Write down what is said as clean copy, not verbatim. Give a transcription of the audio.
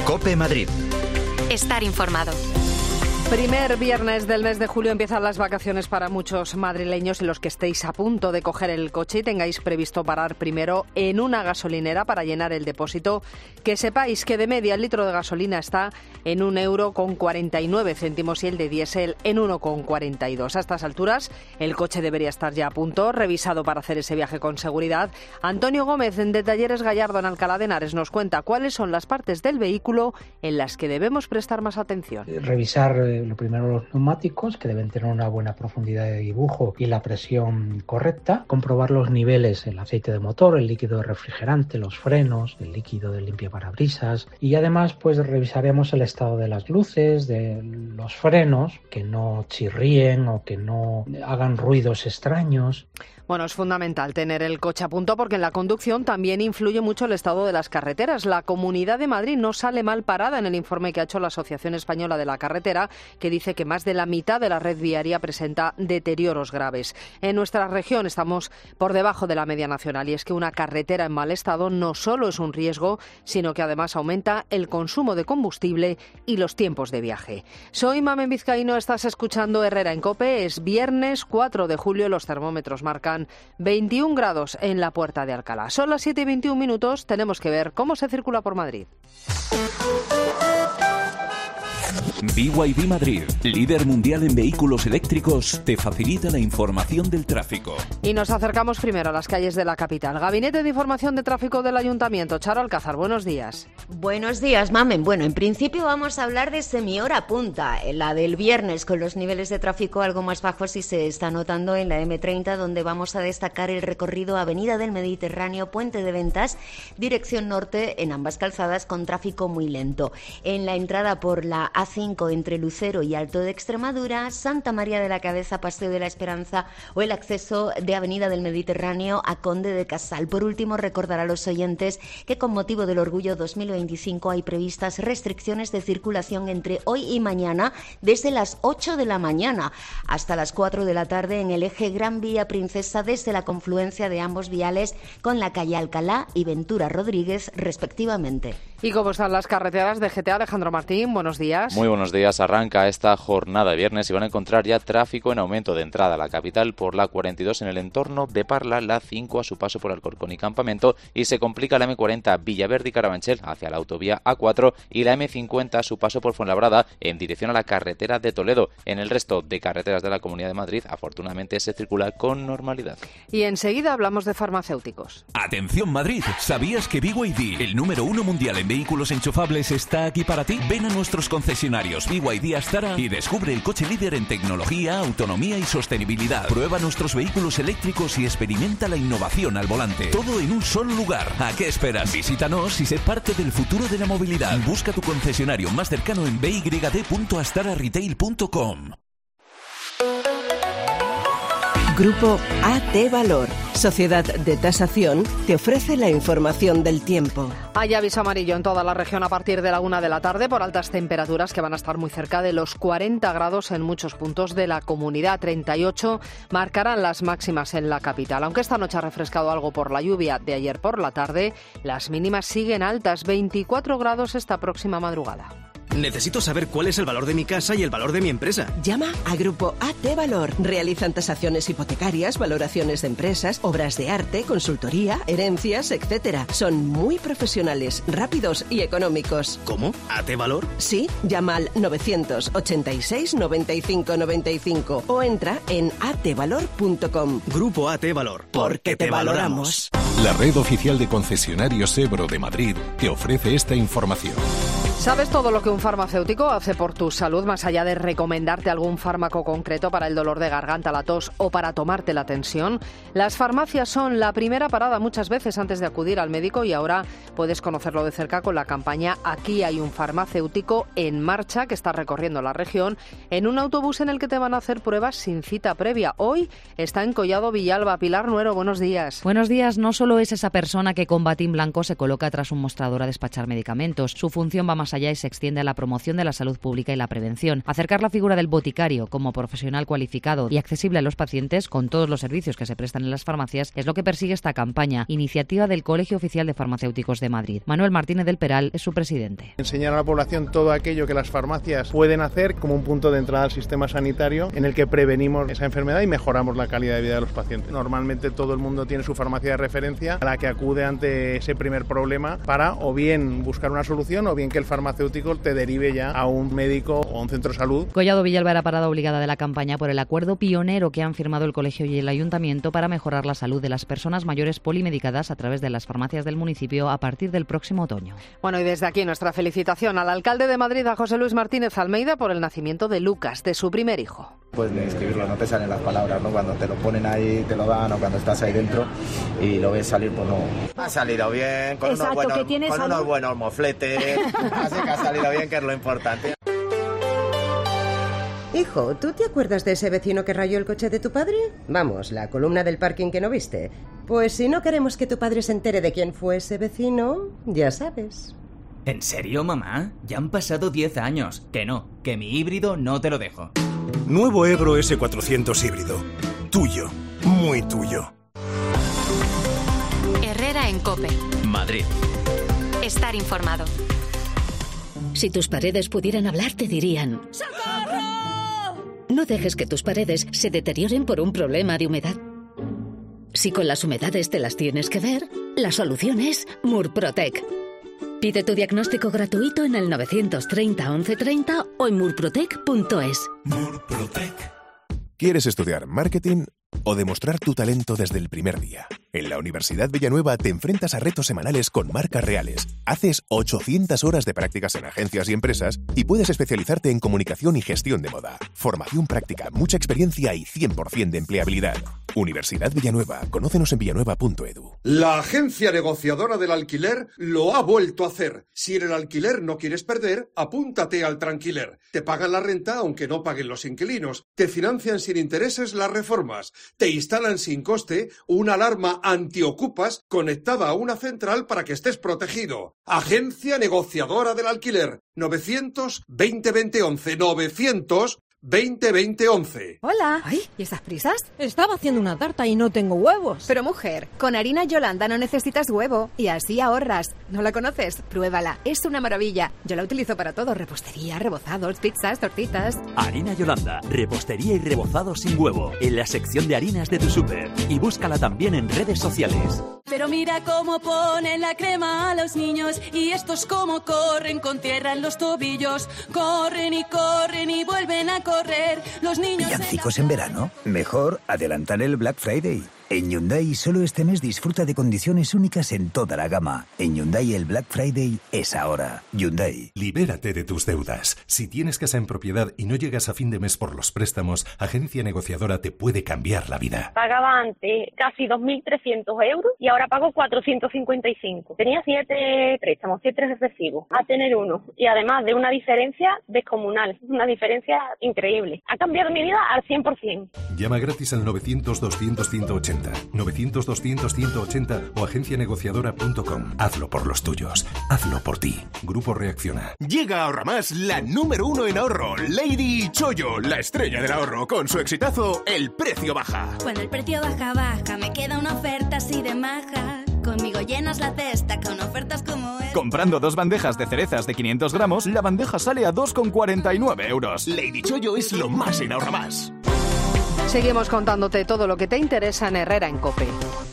COPE Madrid. Estar informado. Primer viernes del mes de julio empiezan las vacaciones para muchos madrileños, en los que estéis a punto de coger el coche y tengáis previsto parar primero en una gasolinera para llenar el depósito. Que sepáis que de media el litro de gasolina está en 1,49 € y el de diésel en 1,42. A estas alturas el coche debería estar ya a punto, revisado para hacer ese viaje con seguridad. Antonio Gómez, de Talleres Gallardo en Alcalá de Henares, nos cuenta cuáles son las partes del vehículo en las que debemos prestar más atención. Revisar lo primero los neumáticos, que deben tener una buena profundidad de dibujo y la presión correcta. Comprobar los niveles, el aceite de motor, el líquido de refrigerante, los frenos, el líquido de limpiaparabrisas. Y además pues revisaremos el estado de las luces, de los frenos, que no chirríen o que no hagan ruidos extraños. Bueno, es fundamental tener el coche a punto porque en la conducción también influye mucho el estado de las carreteras. La Comunidad de Madrid no sale mal parada en el informe que ha hecho la Asociación Española de la Carretera, que dice que más de la mitad de la red viaria presenta deterioros graves. En nuestra región estamos por debajo de la media nacional, y es que una carretera en mal estado no solo es un riesgo, sino que además aumenta el consumo de combustible y los tiempos de viaje. Soy Mamen Vizcaíno, estás escuchando Herrera en COPE. Es viernes 4 de julio, los termómetros marcan 21 grados en la Puerta de Alcalá. Son las 7:21, tenemos que ver cómo se circula por Madrid. BYD Madrid, líder mundial en vehículos eléctricos, te facilita la información del tráfico. Y nos acercamos primero a las calles de la capital. Gabinete de Información de Tráfico del Ayuntamiento. Charo Alcázar, buenos días. Buenos días, Mamen. Bueno, en principio vamos a hablar de semihora punta, la del viernes, con los niveles de tráfico algo más bajos y se está notando en la M30, donde vamos a destacar el recorrido Avenida del Mediterráneo, Puente de Ventas, dirección norte, en ambas calzadas con tráfico muy lento. En la entrada por la A5 entre Lucero y Alto de Extremadura, Santa María de la Cabeza, Paseo de la Esperanza o el acceso de Avenida del Mediterráneo a Conde de Casal. Por último, recordar a los oyentes que con motivo del Orgullo 2025 hay previstas restricciones de circulación entre hoy y mañana desde las 8 de la mañana hasta las 4 de la tarde en el eje Gran Vía Princesa, desde la confluencia de ambos viales con la calle Alcalá y Ventura Rodríguez respectivamente. ¿Y cómo están las carreteras de GT? Alejandro Martín, buenos días. Muy buenos días. Arranca esta jornada de viernes y van a encontrar ya tráfico en aumento de entrada a la capital por la 42 en el entorno de Parla, la 5 a su paso por Alcorcón y Campamento, y se complica la M40 Villaverde y Carabanchel hacia la autovía A4 y la M50 a su paso por Fuenlabrada en dirección a la carretera de Toledo. En el resto de carreteras de la Comunidad de Madrid, afortunadamente, se circula con normalidad. Y enseguida hablamos de farmacéuticos. Atención Madrid, ¿sabías que BYD, el número 1 mundial en vehículos enchufables, está aquí para ti? Ven a nuestros concesionarios BYD Astara y descubre el coche líder en tecnología, autonomía y sostenibilidad. Prueba nuestros vehículos eléctricos y experimenta la innovación al volante. Todo en un solo lugar. ¿A qué esperas? Visítanos y sé parte del futuro de la movilidad. Busca tu concesionario más cercano en byd.astararetail.com. Grupo AT Valor, Sociedad de Tasación, te ofrece la información del tiempo. Hay aviso amarillo en toda la región a partir de la 1 de la tarde por altas temperaturas que van a estar muy cerca de los 40 grados en muchos puntos de la comunidad. 38 marcarán las máximas en la capital. Aunque esta noche ha refrescado algo por la lluvia de ayer por la tarde, las mínimas siguen altas, 24 grados esta próxima madrugada. Necesito saber cuál es el valor de mi casa y el valor de mi empresa. Llama a Grupo AT Valor. Realizan tasaciones hipotecarias, valoraciones de empresas, obras de arte, consultoría, herencias, etc. Son muy profesionales, rápidos y económicos. ¿Cómo? ¿AT Valor? Sí, llama al 986 95 95 o entra en atvalor.com. Grupo AT Valor. Porque te valoramos. La red oficial de concesionarios Ebro de Madrid te ofrece esta información. ¿Sabes todo lo que un farmacéutico hace por tu salud, más allá de recomendarte algún fármaco concreto para el dolor de garganta, la tos o para tomarte la tensión? Las farmacias son la primera parada muchas veces antes de acudir al médico, y ahora puedes conocerlo de cerca con la campaña Aquí hay un farmacéutico en marcha, que está recorriendo la región en un autobús en el que te van a hacer pruebas sin cita previa. Hoy está en Collado Villalba. Pilar Nuero, buenos días. Buenos días. No solo es esa persona que con batín blanco se coloca tras un mostrador a despachar medicamentos. Su función va más más allá y se extiende a la promoción de la salud pública y la prevención. Acercar la figura del boticario como profesional cualificado y accesible a los pacientes con todos los servicios que se prestan en las farmacias es lo que persigue esta campaña, iniciativa del Colegio Oficial de Farmacéuticos de Madrid. Manuel Martínez del Peral es su presidente. Enseñar a la población todo aquello que las farmacias pueden hacer como un punto de entrada al sistema sanitario en el que prevenimos esa enfermedad y mejoramos la calidad de vida de los pacientes. Normalmente todo el mundo tiene su farmacia de referencia a la que acude ante ese primer problema para o bien buscar una solución o bien que el farmacéutico te derive ya a un médico o a un centro de salud. Collado Villalba era parada obligada de la campaña por el acuerdo pionero que han firmado el colegio y el ayuntamiento para mejorar la salud de las personas mayores polimedicadas a través de las farmacias del municipio a partir del próximo otoño. Bueno, y desde aquí nuestra felicitación al alcalde de Madrid, a José Luis Martínez Almeida, por el nacimiento de Lucas, de su primer hijo. Pues de escribirlo, no te salen las palabras, ¿no? Cuando te lo ponen ahí, te lo dan, o cuando estás ahí dentro y lo ves salir, pues no. Ha salido bien, con unos buenos mofletes, así que ha salido bien, que es lo importante. Hijo, ¿tú te acuerdas de ese vecino que rayó el coche de tu padre? Vamos, la columna del parking que no viste. Pues si no queremos que tu padre se entere de quién fue ese vecino, ya sabes. ¿En serio, mamá? Ya han pasado 10 años. Que mi híbrido no te lo dejo. Nuevo Ebro S400 híbrido. Tuyo, muy tuyo. Herrera en COPE. Madrid. Estar informado. Si tus paredes pudieran hablar, te dirían: ¡socorro! No dejes que tus paredes se deterioren por un problema de humedad. Si con las humedades te las tienes que ver, la solución es Murprotec. Pide tu diagnóstico gratuito en el 930 1130 o en murprotec.es. Murprotec. ¿Quieres estudiar marketing o demostrar tu talento desde el primer día? En la Universidad Villanueva te enfrentas a retos semanales con marcas reales. Haces 800 horas de prácticas en agencias y empresas y puedes especializarte en comunicación y gestión de moda. Formación práctica, mucha experiencia y 100% de empleabilidad. Universidad Villanueva. Conócenos en villanueva.edu. La agencia negociadora del alquiler lo ha vuelto a hacer. Si en el alquiler no quieres perder, apúntate al Tranquiler. Te pagan la renta aunque no paguen los inquilinos. Te financian sin intereses las reformas. Te instalan sin coste una alarma antiocupas conectada a una central para que estés protegido. Agencia negociadora del alquiler. 900-20-20-11. 900-20-20-11. Hola. Ay, ¿y esas prisas? Estaba haciendo una tarta y no tengo huevos. Pero mujer, con harina Yolanda no necesitas huevo y así ahorras. ¿No la conoces? Pruébala, es una maravilla. Yo la utilizo para todo: repostería, rebozados, pizzas, tortitas. Harina Yolanda, repostería y rebozados sin huevo, en la sección de harinas de tu súper. Y búscala también en redes sociales. Pero mira cómo ponen la crema a los niños y estos cómo corren con tierra en los tobillos. Corren y vuelven a correr. Los niños. ¿Villancicos en verano? Mejor adelantar el Black Friday. En Hyundai solo este mes disfruta de condiciones únicas en toda la gama. En Hyundai el Black Friday es ahora. Hyundai. Libérate de tus deudas. Si tienes casa en propiedad y no llegas a fin de mes por los préstamos, Agencia Negociadora te puede cambiar la vida. Pagaba antes casi 2.300 euros y ahora pago 455. Tenía 7 préstamos, 7 recibos, a tener uno. Y además de una diferencia descomunal, una diferencia increíble. Ha cambiado mi vida al 100%. Llama gratis al 900-200-180. 900-200-180 o agencianegociadora.com. Hazlo por los tuyos. Hazlo por ti. Grupo Reacciona. Llega a Ahorramás la número 1 en ahorro, Lady Chollo, la estrella del ahorro, con su exitazo El Precio Baja. Cuando el precio baja, me queda una oferta así de maja. Conmigo llenas la cesta con ofertas como es. Comprando 2 bandejas de cerezas de 500 gramos, la bandeja sale a 2,49 euros. Lady Chollo es lo más en Ahorramás. Seguimos contándote todo lo que te interesa en Herrera en COPE.